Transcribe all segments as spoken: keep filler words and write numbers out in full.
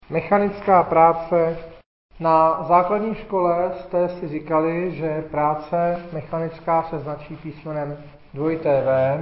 Mechanická práce. Na základní škole jste si říkali, že práce mechanická se značí písmenem dvojité V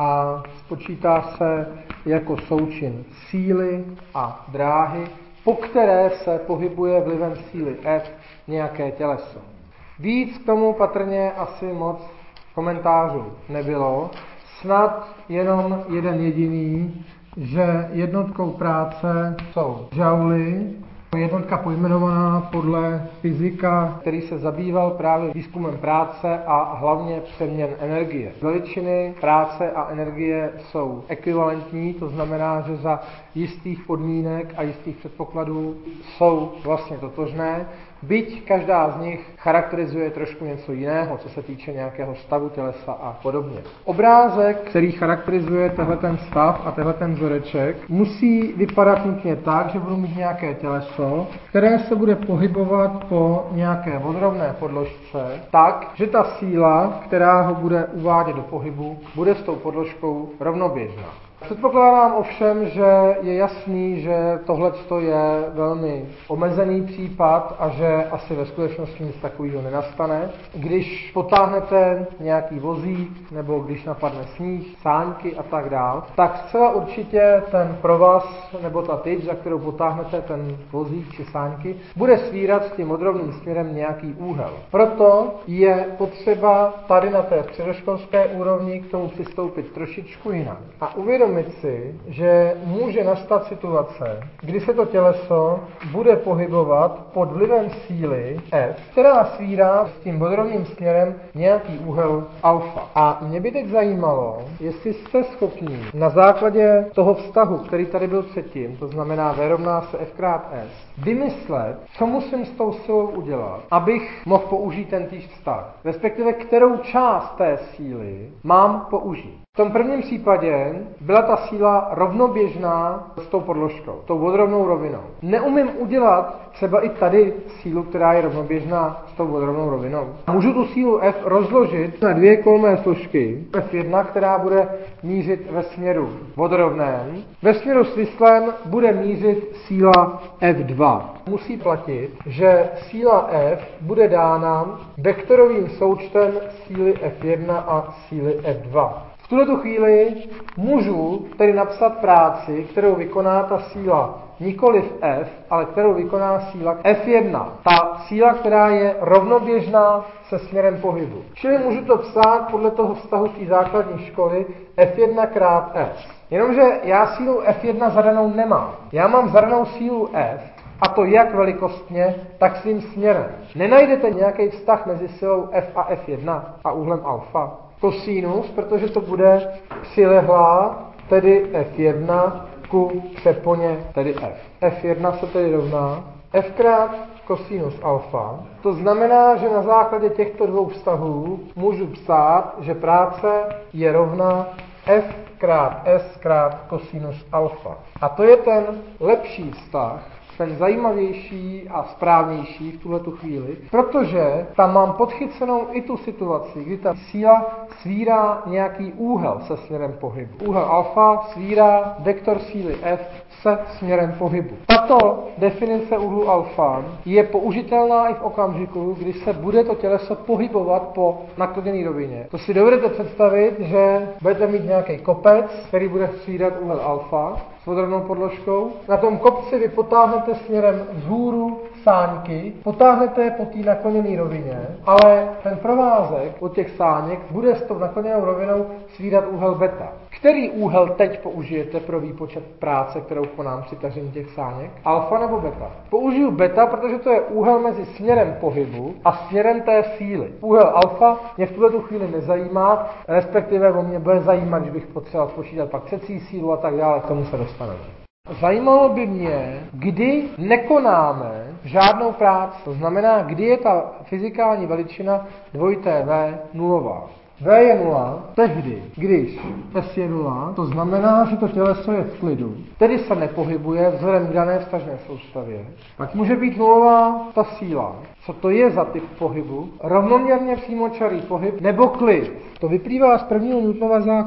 a spočítá se jako součin síly a dráhy, po které se pohybuje vlivem síly F nějaké těleso. Víc k tomu patrně asi moc komentářů nebylo, snad jenom jeden jediný, že jednotkou práce jsou jouly, jednotka pojmenovaná podle fyzika, který se zabýval právě výzkumem práce a hlavně přeměn energie. Veličiny práce a energie jsou ekvivalentní, to znamená, že za jistých podmínek a jistých předpokladů jsou vlastně totožné, byť každá z nich charakterizuje trošku něco jiného, co se týče nějakého stavu tělesa a podobně. Obrázek, který charakterizuje tenhle stav a tenhle vzoreček, musí vypadat nutně tak, že budu mít nějaké těleso, které se bude pohybovat po nějaké vodrovné podložce, tak, že ta síla, která ho bude uvádět do pohybu, bude s tou podložkou rovnoběžná. Předpokládám ovšem, že je jasný, že tohle je velmi omezený případ a že asi ve skutečnosti nic takového nenastane. Když potáhnete nějaký vozík nebo když napadne sníh, sáňky a tak dál, tak zcela určitě ten provaz nebo ta tyč, za kterou potáhnete ten vozík či sáňky, bude svírat s tím odrovným směrem nějaký úhel. Proto je potřeba tady na té středoškolské úrovni k tomu přistoupit trošičku jinak. A uvědomit si, že může nastat situace, kdy se to těleso bude pohybovat pod vlivem síly F, která svírá s tím vodorovným směrem nějaký úhel alfa. A mě by teď zajímalo, jestli jste schopni na základě toho vztahu, který tady byl předtím, to znamená V rovná se F krát S, vymyslet, co musím s tou silou udělat, abych mohl použít ten týž vztah. Respektive, kterou část té síly mám použít. V tom prvním případě byla ta síla rovnoběžná s tou podložkou, tou vodrovnou rovinou. Neumím udělat třeba i tady sílu, která je rovnoběžná s tou vodrovnou rovinou. Můžu tu sílu F rozložit na dvě kolmé složky. F jedna, která bude mířit ve směru vodorovném. Ve směru svislém bude mířit síla F dva. Musí platit, že síla F bude dána vektorovým součtem síly F jedna a síly F dva. V tuto chvíli můžu tedy napsat práci, kterou vykoná ta síla nikoliv F, ale kterou vykoná síla F jedna. Ta síla, která je rovnoběžná se směrem pohybu. Čili můžu to psát podle toho vztahu té základní školy F jedna krát S. Jenomže já sílu F jedna zadanou nemám. Já mám zadanou sílu F, a to jak velikostně, tak svým směrem. Nenajdete nějaký vztah mezi silou F a F jedna a úhlem alfa? Kosinus, protože to bude přilehlá, tedy F jedna ku přeponě, tedy F. F jedna se tedy rovná F krát kosinus alfa. To znamená, že na základě těchto dvou vztahů můžu psát, že práce je rovná F krát S krát kosinus alfa. A to je ten lepší vztah, ten zajímavější a správnější v tuhletu chvíli, protože tam mám podchycenou i tu situaci, kdy ta síla svírá nějaký úhel se směrem pohybu. Úhel alfa svírá vektor síly F se směrem pohybu. Tato definice úhlu alfa je použitelná i v okamžiku, kdy se bude to těleso pohybovat po nakloněné rovině. To si dovedete představit, že budete mít nějaký kopec, který bude svírat úhel alfa s vodrovnou podložkou. Na tom kopci vy potáhnete směrem vzhůru sáňky, potáhnete je po té nakloněné rovině, ale ten provázek od těch sáněk bude s tou nakloněnou rovinou svírat úhel beta. Který úhel teď použijete pro výpočet práce, kterou konám při tažení těch sáněk? Alfa nebo beta? Použiju beta, protože to je úhel mezi směrem pohybu a směrem té síly. Úhel alfa mě v tuhle chvíli nezajímá, respektive on mě bude zajímat, když bych potřeboval spočítat pak třecí sílu a tak dále, k tomu se dostaneme. Zajímalo by mě, kdy nekonáme žádnou práci. To znamená, kdy je ta fyzikální veličina dvojité V nulová. V je nula tehdy, když S je nula, to znamená, že to těleso je v klidu, tedy se nepohybuje vzhledem k dané vztažné soustavě. Pak může být nulová ta síla. Co to je za typ pohybu? Rovnoměrně přímočarý pohyb nebo klid. To vyplývá z prvního Newtonova zákona.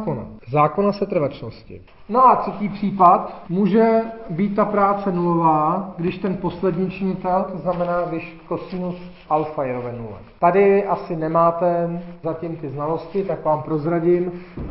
zákona setrvačnosti. No a třetí případ, může být ta práce nulová, když ten poslední činitel, to znamená, když kosinus alfa je roven nule. Tady asi nemáte zatím ty znalosti, tak vám prozradím,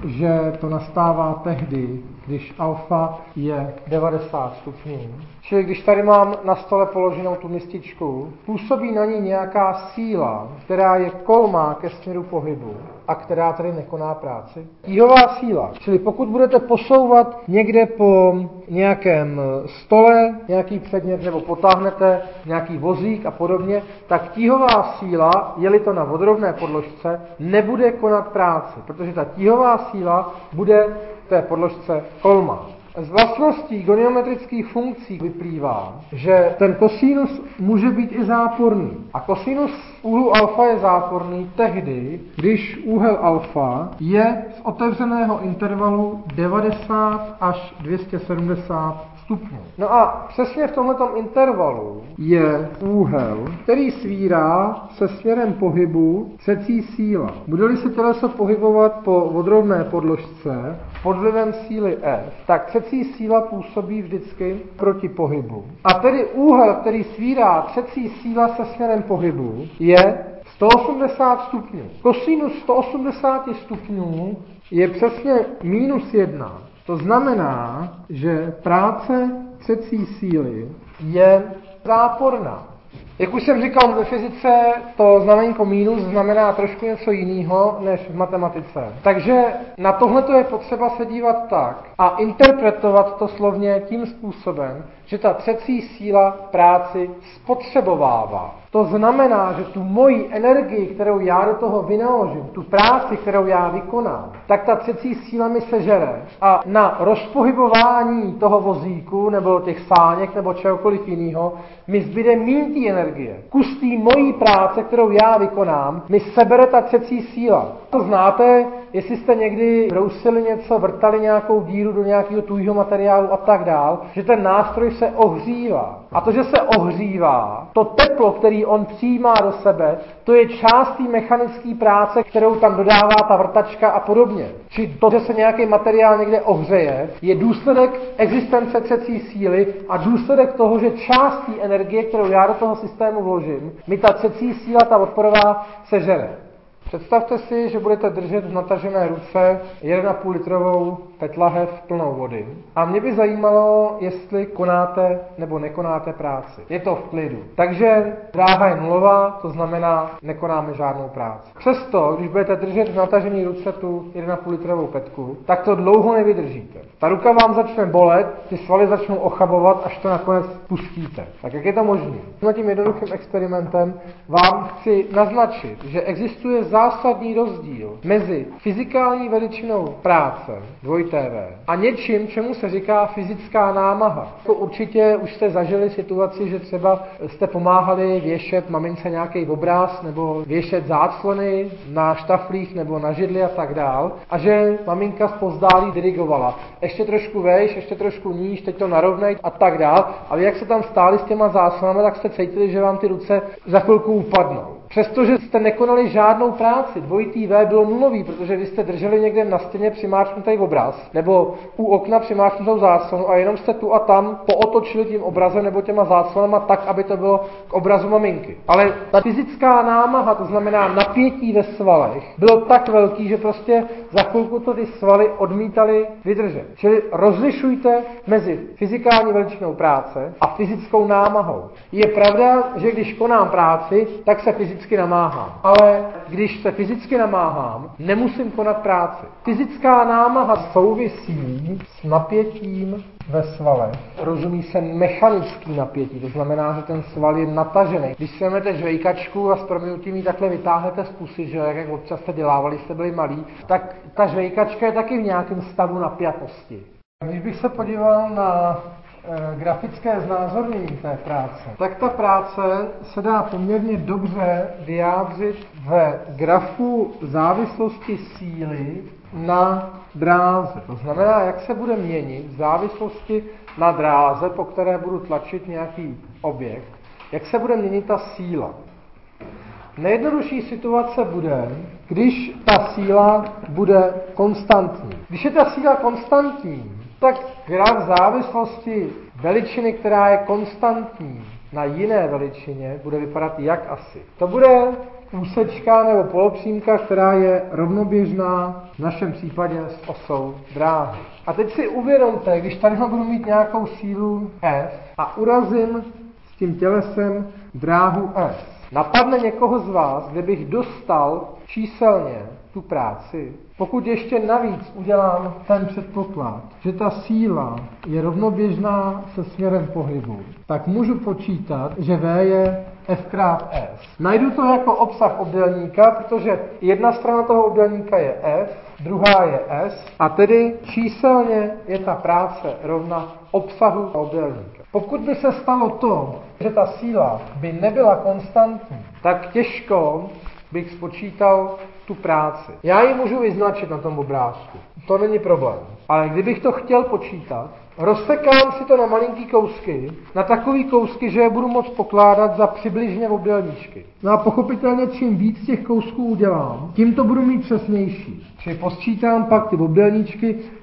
že to nastává tehdy, když alfa je devadesát stupňů. Čili když tady mám na stole položenou tu mističku, působí na ní nějaká síla, která je kolmá ke směru pohybu a která tady nekoná práci. Tíhová síla, čili pokud budete posouvat někde po nějakém stole nějaký předmět nebo potáhnete nějaký vozík a podobně, tak tíhová síla, je-li to na vodorovné podložce, nebude konat práci, protože ta tíhová síla bude v té podložce kolmá. Z vlastností goniometrických funkcí vyplývá, že ten kosinus může být i záporný. A kosinus úhlu alfa je záporný tehdy, když úhel alfa je z otevřeného intervalu devadesát až dvě stě sedmdesát stupňů. No a přesně v tomhletom intervalu je úhel, který svírá se směrem pohybu třecí síla. Bude-li se těleso pohybovat po vodorovné podložce pod vlivem síly F, tak třecí síla působí vždycky proti pohybu. A tedy úhel, který svírá třecí síla se směrem pohybu, je sto osmdesát stupňů. Kosinus sto osmdesát stupňů je přesně minus jedna. To znamená, že práce třecí síly je záporná. Jak už jsem říkal, ve fyzice to znamenko mínus znamená trošku něco jiného než v matematice. Takže na tohle je potřeba se dívat tak a interpretovat to slovně tím způsobem, že ta třecí síla práci spotřebovává. To znamená, že tu moji energii, kterou já do toho vynaložím, tu práci, kterou já vykonám, tak ta třecí síla mi sežere. A na rozpohybování toho vozíku, nebo těch sáněk, nebo čehokoliv jiného, mi zbyde míň té energie. Kus té mojí práce, kterou já vykonám, mi sebere ta třecí síla. To znáte, jestli jste někdy brousili něco, vrtali nějakou díru do nějakého tuhého materiálu a tak dál, že ten nástroj se ohřívá. A to, že se ohřívá, to teplo, který on přijímá do sebe, to je část té mechanické práce, kterou tam dodává ta vrtačka a podobně. Či to, že se nějaký materiál někde ohřeje, je důsledek existence třecí síly a důsledek toho, že část té energie, kterou já do toho systému vložím, mi ta třecí síla, ta odporová, sežere. Představte si, že budete držet v natažené ruce jedna a půl litrovou petlahev plnou vody. A mě by zajímalo, jestli konáte nebo nekonáte práci. Je to v klidu. Takže dráha je nulová, to znamená, nekonáme žádnou práci. Přesto, když budete držet v natažené ruce tu jedna a půl litrovou petku, tak to dlouho nevydržíte. Ta ruka vám začne bolet, ty svaly začnou ochabovat, až to nakonec pustíte. Tak jak je to možné? Tím jednoduchým experimentem vám chci naznačit, že existuje zásadní rozdíl mezi fyzikální veličinou práce, dvojité V, a něčím, čemu se říká fyzická námaha. To určitě už jste zažili situaci, že třeba jste pomáhali věšet mamince nějaký obraz nebo věšet záclony na štaflích nebo na židli a tak dál. A že maminka zpozdálí dirigovala. Ještě trošku vejš, ještě trošku níž, teď to narovnej a tak dál. A vy, jak se tam stáli s těma záclonami, tak jste cítili, že vám ty ruce za chvilku upadnou. Přestože jste nekonali žádnou práci, dvojitý V bylo nulový, protože vy jste drželi někde na stěně přimáčknutý obraz, nebo u okna přimáčknutou záclonu a jenom jste tu a tam pootočili tím obrazem nebo těma záclonama tak, aby to bylo k obrazu maminky. Ale ta fyzická námaha, to znamená napětí ve svalech, bylo tak velký, že prostě za chvilku to ty svaly odmítali vydržet. Čili rozlišujte mezi fyzikální veličinou práce a fyzickou námahou. Je pravda, že když konám práci, tak se fyzicky namáhám. Ale když se fyzicky namáhám, nemusím konat práci. Fyzická námaha souvisí s napětím ve svalech. Rozumí se mechanický napětí, to znamená, že ten sval je natažený. Když si vezmete žvejkačku a s prominutím ji takhle vytáhnete z pusy, že jak občas jste dělávali, jste byli malí, tak ta žvejkačka je taky v nějakém stavu napjatosti. Když bych se podíval na e, grafické znázornění té práce, tak ta práce se dá poměrně dobře vyjádřit ve grafu závislosti síly na dráze. To znamená, jak se bude měnit v závislosti na dráze, po které budu tlačit nějaký objekt, jak se bude měnit ta síla. Nejjednodušší situace bude, když ta síla bude konstantní. Když je ta síla konstantní, tak graf závislosti veličiny, která je konstantní na jiné veličině, bude vypadat jak asi. To bude úsečka nebo polopřímka, která je rovnoběžná v našem případě s osou dráhy. A teď si uvědomte, když tady budu mít nějakou sílu F a urazím s tím tělesem dráhu S. Napadne někoho z vás, kdybych dostal číselně tu práci, pokud ještě navíc udělám ten předpoklad, že ta síla je rovnoběžná se směrem pohybu, tak můžu počítat, že V je F krát S. Najdu to jako obsah obdélníka, protože jedna strana toho obdélníka je F, druhá je S, a tedy číselně je ta práce rovna obsahu obdélníka. Pokud by se stalo to, že ta síla by nebyla konstantní, tak těžko bych spočítal tu práci. Já ji můžu vyznačit na tom obrázku. To není problém. Ale kdybych to chtěl počítat, rozsekám si to na malinký kousky, na takový kousky, že je budu moct pokládat za přibližně obdélníčky. No a pochopitelně, čím víc těch kousků udělám, tím to budu mít přesnější. Čili posčítám pak ty obdélníčky,